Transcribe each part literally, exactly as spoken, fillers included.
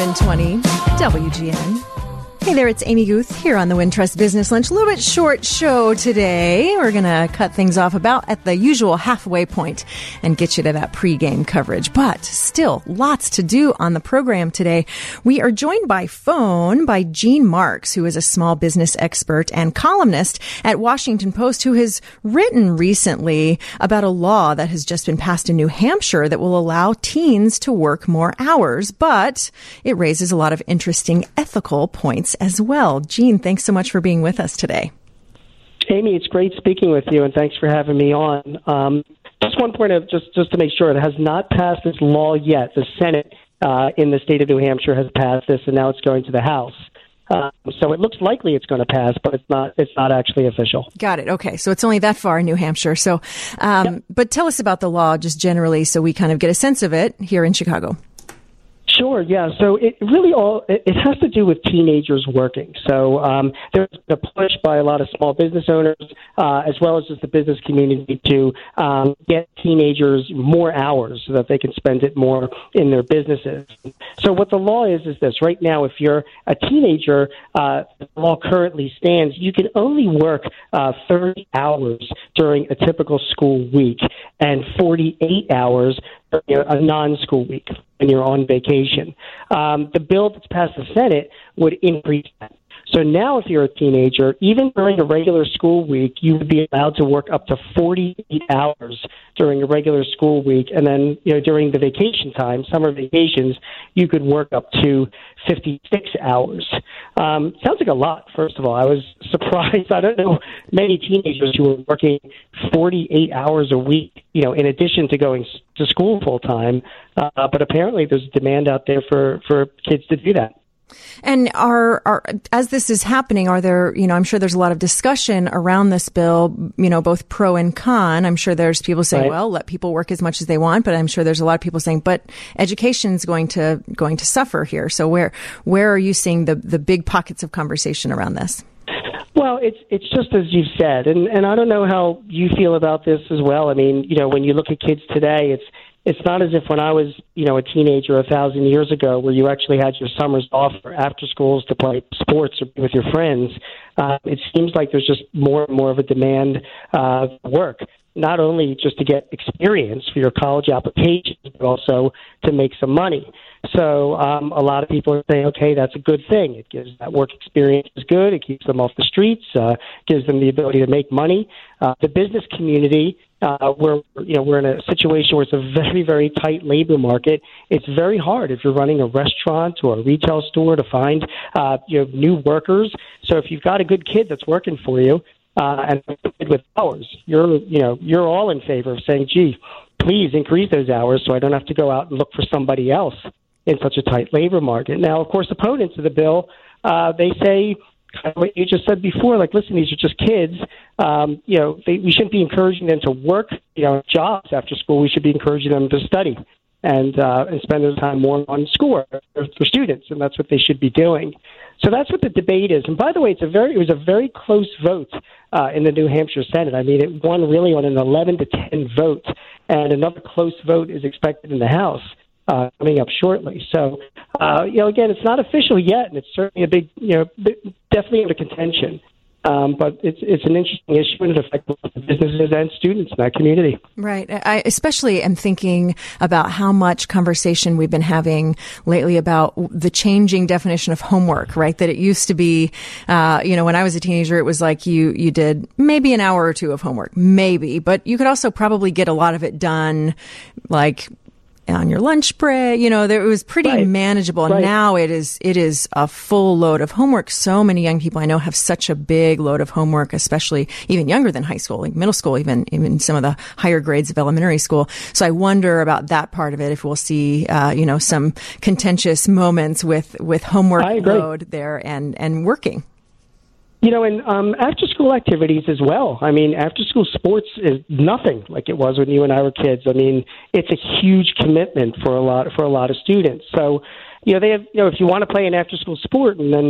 seven twenty W G N. Hey there, it's Amy Guth here on the Wintrust Business Lunch. A little bit short show today. We're going to cut things off about at the usual halfway point and get you to that pregame coverage. But still, lots to do on the program today. We are joined by phone by Gene Marks, who is a small business expert and columnist at Washington Post, who has written recently about a law that has just been passed in New Hampshire that will allow teens to work more hours. But it raises a lot of interesting ethical points as well. Gene, thanks so much for being with us today. Amy, it's great speaking with you, and thanks for having me on. Um, just one point of just, just to make sure, it has not passed this law yet. The Senate uh, in the state of New Hampshire has passed this, and now it's going to the House. Uh, so it looks likely it's going to pass, but it's not. It's not actually official. Got it. Okay, so it's only that far in New Hampshire. So, um, yep. But tell us about the law just generally, so we kind of get a sense of it here in Chicago. Sure, yeah. So it really all, it has to do with teenagers working. So um, there's a push by a lot of small business owners, uh, as well as just the business community, to um, get teenagers more hours so that they can spend it more in their businesses. So what the law is, is this. Right now, if you're a teenager, uh, the law currently stands, you can only work uh, thirty hours during a typical school week and forty-eight hours during a non-school week when you're on vacation. Um, the bill that's passed the Senate would increase that. So now if you're a teenager, even during a regular school week, you would be allowed to work up to forty-eight hours during a regular school week. And then, you know, during the vacation time, summer vacations, you could work up to fifty-six hours. Um, sounds like a lot, first of all. I was surprised. I don't know many teenagers who are working forty-eight hours a week, you know, in addition to going to school full time. Uh, but apparently there's a demand out there for, for kids to do that. And are, are, as this is happening, are there, you know, I'm sure there's a lot of discussion around this bill, you know, both pro and con. I'm sure there's people saying, right, well, let people work as much as they want, but I'm sure there's a lot of people saying, but education's going to, going to suffer here. So where, where are you seeing the, the big pockets of conversation around this? Well, it's it's just as you've said, and, and I don't know how you feel about this as well. I mean, you know, when you look at kids today, it's It's not as if when I was, you know, a teenager a thousand years ago, where you actually had your summers off or after schools to play sports or be with your friends. Uh, it seems like there's just more and more of a demand uh, for work, not only just to get experience for your college applications, but also to make some money. So um, a lot of people are saying, okay, that's a good thing. It gives that work experience is good. It keeps them off the streets, uh, gives them the ability to make money. Uh, the business community, uh, we're, you know, we're in a situation where it's a very, very tight labor market. It's very hard if you're running a restaurant or a retail store to find, uh, you know, new workers. So if you've got a good kid that's working for you, uh, and with hours, you're, you know, you're all in favor of saying, gee, please increase those hours so I don't have to go out and look for somebody else in such a tight labor market. Now, of course, opponents of the bill, uh, they say kind of what you just said before, like, listen, these are just kids. Um, you know, they, we shouldn't be encouraging them to work, you know, jobs after school. We should be encouraging them to study and uh, and spend their time more on school for, for students, and that's what they should be doing. So that's what the debate is. And by the way, it's a very it was a very close vote uh, in the New Hampshire Senate. I mean, it won really on an eleven to ten vote, and another close vote is expected in the House Uh, coming up shortly. So, uh, you know, again, it's not official yet, and it's certainly a big, you know, definitely under contention. Um, but it's it's an interesting issue, and it affects businesses and students in that community. Right. I especially am thinking about how much conversation we've been having lately about the changing definition of homework, right? That it used to be, uh, you know, when I was a teenager, it was like you, you did maybe an hour or two of homework, maybe, but you could also probably get a lot of it done, like, on your lunch break, you know, there, it was pretty right. manageable. And right. now it is, it is a full load of homework. So many young people I know have such a big load of homework, especially even younger than high school, like middle school, even, even some of the higher grades of elementary school. So I wonder about that part of it, if we'll see, uh, you know, some contentious moments with, with homework load there and, and working. You know, and um, after-school activities as well. I mean, after-school sports is nothing like it was when you and I were kids. I mean, it's a huge commitment for a lot for a lot of students. So, you know, they have, you know, if you want to play an after-school sport and then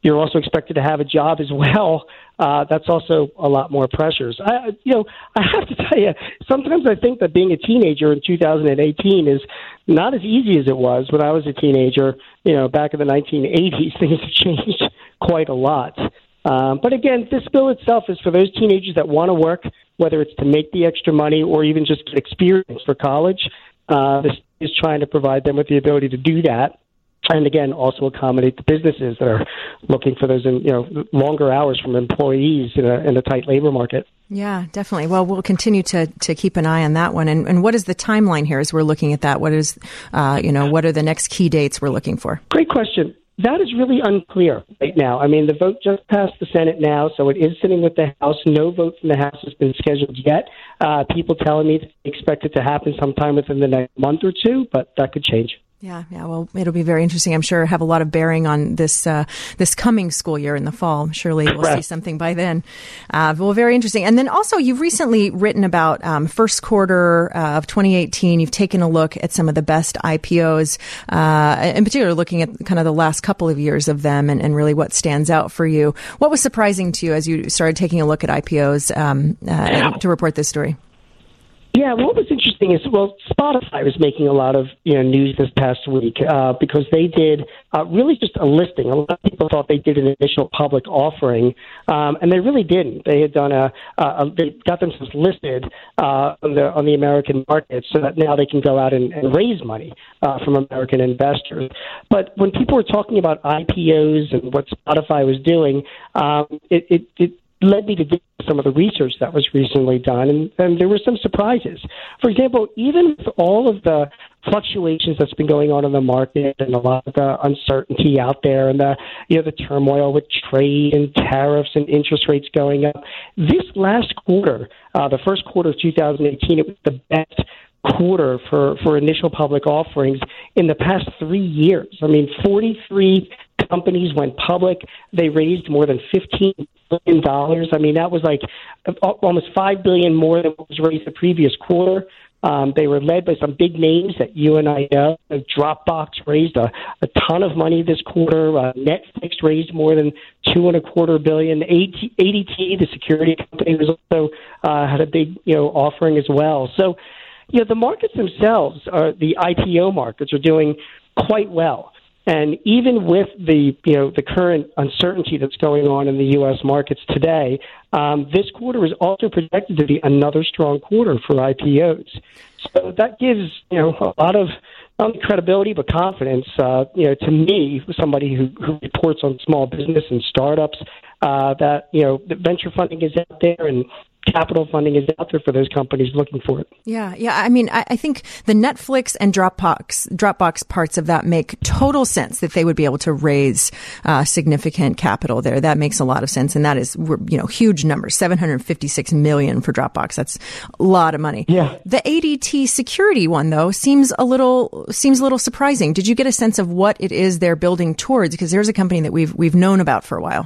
you're also expected to have a job as well. Uh, that's also a lot more pressures. I, you know, I have to tell you, sometimes I think that being a teenager in two thousand eighteen is not as easy as it was when I was a teenager. You know, back in the nineteen eighties, things have changed quite a lot. Um, but again, this bill itself is for those teenagers that want to work, whether it's to make the extra money or even just get experience for college. Uh, this is trying to provide them with the ability to do that. And again, also accommodate the businesses that are looking for those, you know, longer hours from employees in a, in a tight labor market. Yeah, definitely. Well, we'll continue to, to keep an eye on that one. And, and what is the timeline here as we're looking at that? What is, uh, you know, what are the next key dates we're looking for? Great question. That is really unclear right now. I mean, the vote just passed the Senate now, so it is sitting with the House. No vote from the House has been scheduled yet. Uh, people telling me they expect it to happen sometime within the next month or two, but that could change. Yeah, yeah. Well, it'll be very interesting. I'm sure have a lot of bearing on this uh, this coming school year in the fall. Surely we'll right. see something by then. Uh, well, very interesting. And then also, you've recently written about um, first quarter uh, of twenty eighteen. You've taken a look at some of the best I P Os, uh, in particular, looking at kind of the last couple of years of them, and, and really what stands out for you. What was surprising to you as you started taking a look at I P Os um, uh, to report this story? Yeah, what was interesting is, well, Spotify was making a lot of you know news this past week uh, because they did uh, really just a listing. A lot of people thought they did an initial public offering, um, and they really didn't. They had done a, a, a they got themselves listed uh, on the on the American market, so that now they can go out and, and raise money uh, from American investors. But when people were talking about I P Os and what Spotify was doing, um, it, it, it led me to do some of the research that was recently done, and, and there were some surprises. For example, even with all of the fluctuations that's been going on in the market and a lot of the uncertainty out there and the, you know, the turmoil with trade and tariffs and interest rates going up, this last quarter, uh, the first quarter of two thousand eighteen, it was the best quarter for, for initial public offerings in the past three years. I mean, forty-three companies went public. They raised more than fifteen billion dollars. I mean, that was like almost five billion dollars more than what was raised the previous quarter. Um, they were led by some big names that you and I know. Dropbox raised a, a ton of money this quarter. Uh, Netflix raised more than two and a quarter billion. A D T, the security company, was also uh, had a big you know offering as well. So, you know, the markets themselves, are the I P O markets, are doing quite well. And even with the you know the current uncertainty that's going on in the U S markets today, um, this quarter is also projected to be another strong quarter for I P Os. So that gives you know a lot of not only credibility but confidence. Uh, you know, to me, somebody who, who reports on small business and startups, uh, that you know the venture funding is out there and capital funding is out there for those companies looking for it. Yeah, yeah. I mean, I, I think the Netflix and Dropbox Dropbox parts of that make total sense that they would be able to raise uh, significant capital there. That makes a lot of sense, and that is, you know, huge numbers. seven hundred fifty-six million dollars for Dropbox. That's a lot of money. Yeah. The A D T security one, though, seems a little seems a little surprising. Did you get a sense of what it is they're building towards? Because there's a company that we've we've known about for a while.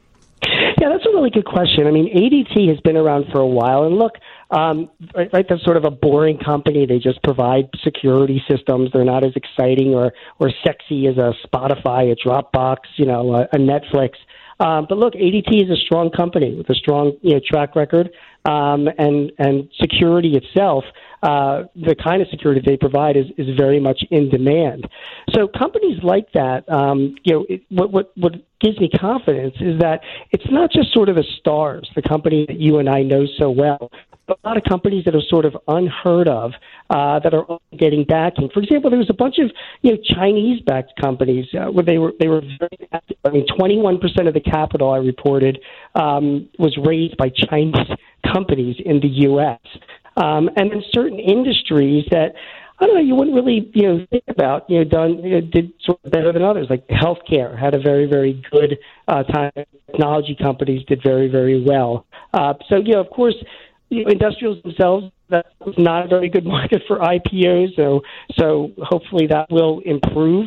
Yeah, that's a really good question. I mean, A D T has been around for a while, and look, um, right, right, that's sort of a boring company. They just provide security systems. They're not as exciting or, or sexy as a Spotify, a Dropbox, you know, a, a Netflix. Um, but look, A D T is a strong company with a strong you know, track record, um, and and security itself. Uh, the kind of security they provide is, is very much in demand. So companies like that, um, you know, it, what, what, what gives me confidence is that it's not just sort of the stars, the company that you and I know so well, but a lot of companies that are sort of unheard of, uh, that are getting backing. For example, there was a bunch of, you know, Chinese-backed companies uh, where they were, they were very active. I mean, twenty-one percent of the capital I reported, um, was raised by Chinese companies in the U S Um, and in certain industries that, I don't know, you wouldn't really, you know, think about, you know, done, you know, did sort of better than others. Like healthcare had a very, very good uh, time. Technology companies did very, very well. Uh, so, you know, of course, you know, industrials themselves, that's not a very good market for I P Os. So, so hopefully that will improve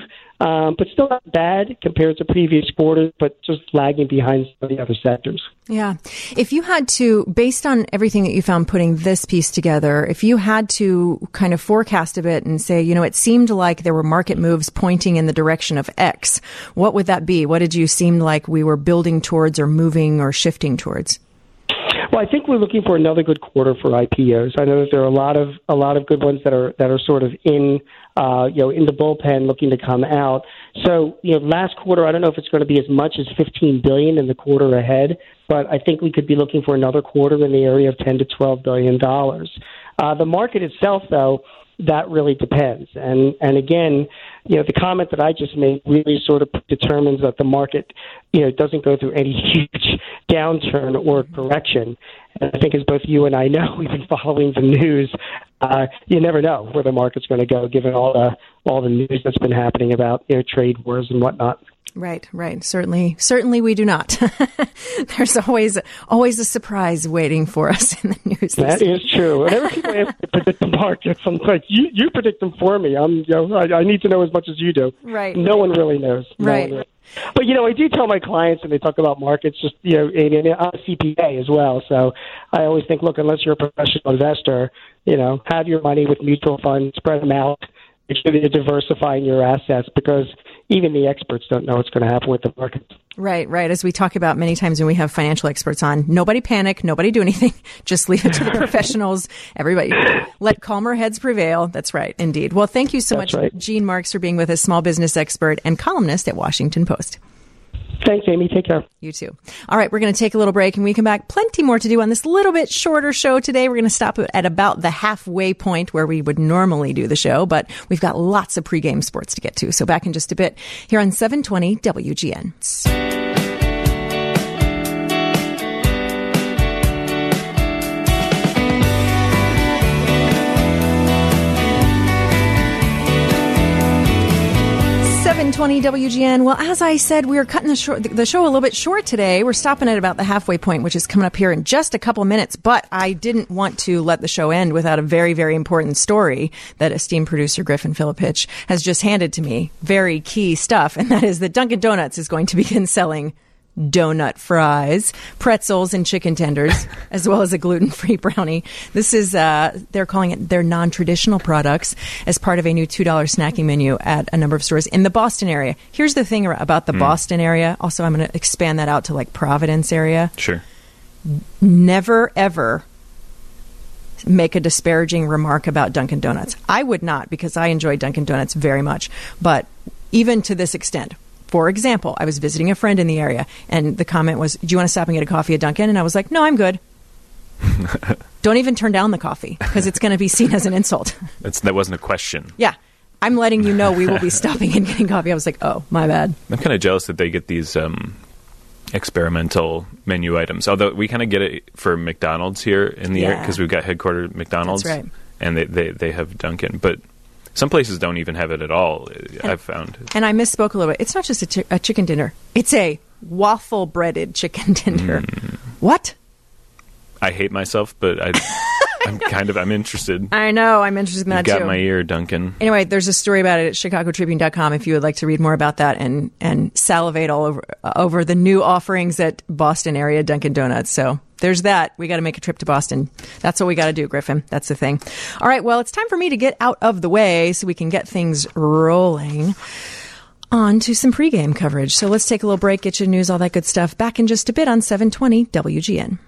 um, but still not bad compared to previous quarters, but just lagging behind some of the other sectors. Yeah. If you had to, based on everything that you found putting this piece together, if you had to kind of forecast a bit and say, you know, it seemed like there were market moves pointing in the direction of X, what would that be? What did you seem like we were building towards or moving or shifting towards? Well, I think we're looking for another good quarter for I P Os. I know that there are a lot of a lot of good ones that are that are sort of in uh, you know in the bullpen looking to come out. So you know, last quarter, I don't know if it's going to be as much as fifteen billion in the quarter ahead, but I think we could be looking for another quarter in the area of ten to twelve billion dollars. Uh, the market itself, though, that really depends. And and again, you know, the comment that I just made really sort of determines that the market, you know, doesn't go through any huge downturn or correction. And I think as both you and I know, we've been following the news. Uh, you never know where the market's going to go, given all the all the news that's been happening about, you know, trade wars and whatnot. Right, right. Certainly, certainly we do not. There's always always a surprise waiting for us in the news. That is true. Whenever people ask me to predict the markets, I'm like, you, you predict them for me. I'm, you know, I, I need to know as much as you do. Right. No one really knows. No right. Really. But, you know, I do tell my clients when they talk about markets, just, you know, and, and I'm a C P A as well. So I always think, look, unless you're a professional investor, you know, have your money with mutual funds, spread them out. Make sure that you're diversifying your assets, because even the experts don't know what's going to happen with the markets. Right, right. As we talk about many times when we have financial experts on, nobody panic, nobody do anything. Just leave it to the professionals. Everybody, let calmer heads prevail. That's right, indeed. Well, thank you so That's much, right. Gene Marks, for being with us, small business expert and columnist at Washington Post. Thanks, Amy. Take care. You too. All right, we're going to take a little break, and we come back. Plenty more to do on this little bit shorter show today. We're going to stop at about the halfway point where we would normally do the show, but we've got lots of pregame sports to get to. So back in just a bit here on seven twenty W G N. seven twenty W G N. Well, as I said, we are cutting the, short, the show a little bit short today. We're stopping at about the halfway point, which is coming up here in just a couple minutes. But I didn't want to let the show end without a very, very important story that esteemed producer Griffin Filipich has just handed to me. Very key stuff. And that is that Dunkin' Donuts is going to begin selling donut fries, pretzels, and chicken tenders, as well as a gluten-free brownie. This is, uh, they're calling it their non-traditional products as part of a new two dollar snacking menu at a number of stores in the Boston area. Here's the thing about the mm. Boston area. Also, I'm going to expand that out to like Providence area. Sure. Never, ever make a disparaging remark about Dunkin' Donuts. I would not, because I enjoy Dunkin' Donuts very much. But even to this extent, for example, I was visiting a friend in the area, and the comment was, do you want to stop and get a coffee at Dunkin'? And I was like, no, I'm good. Don't even turn down the coffee, because it's going to be seen as an insult. That's, that wasn't a question. Yeah. I'm letting you know we will be stopping and getting coffee. I was like, oh, my bad. I'm kind of jealous that they get these um, experimental menu items, although we kind of get it for McDonald's here in the Yeah. area, because we've got headquartered McDonald's. That's right. And they, they, they have Dunkin'. But some places don't even have it at all, I've found. And I misspoke a little bit. It's not just a, chi- a chicken dinner. It's a waffle-breaded chicken dinner. Mm. What? I hate myself, but I, I'm kind of, I'm interested. I know. I'm interested in that, You've got too. my ear, Duncan. Anyway, there's a story about it at chicago tribune dot com if you would like to read more about that and, and salivate all over, over the new offerings at Boston area Dunkin' Donuts. So there's that. We got to make a trip to Boston. That's what we got to do, Griffin. That's the thing. All right. Well, it's time for me to get out of the way so we can get things rolling on to some pregame coverage. So let's take a little break, get you news, all that good stuff. Back in just a bit on seven twenty W G N.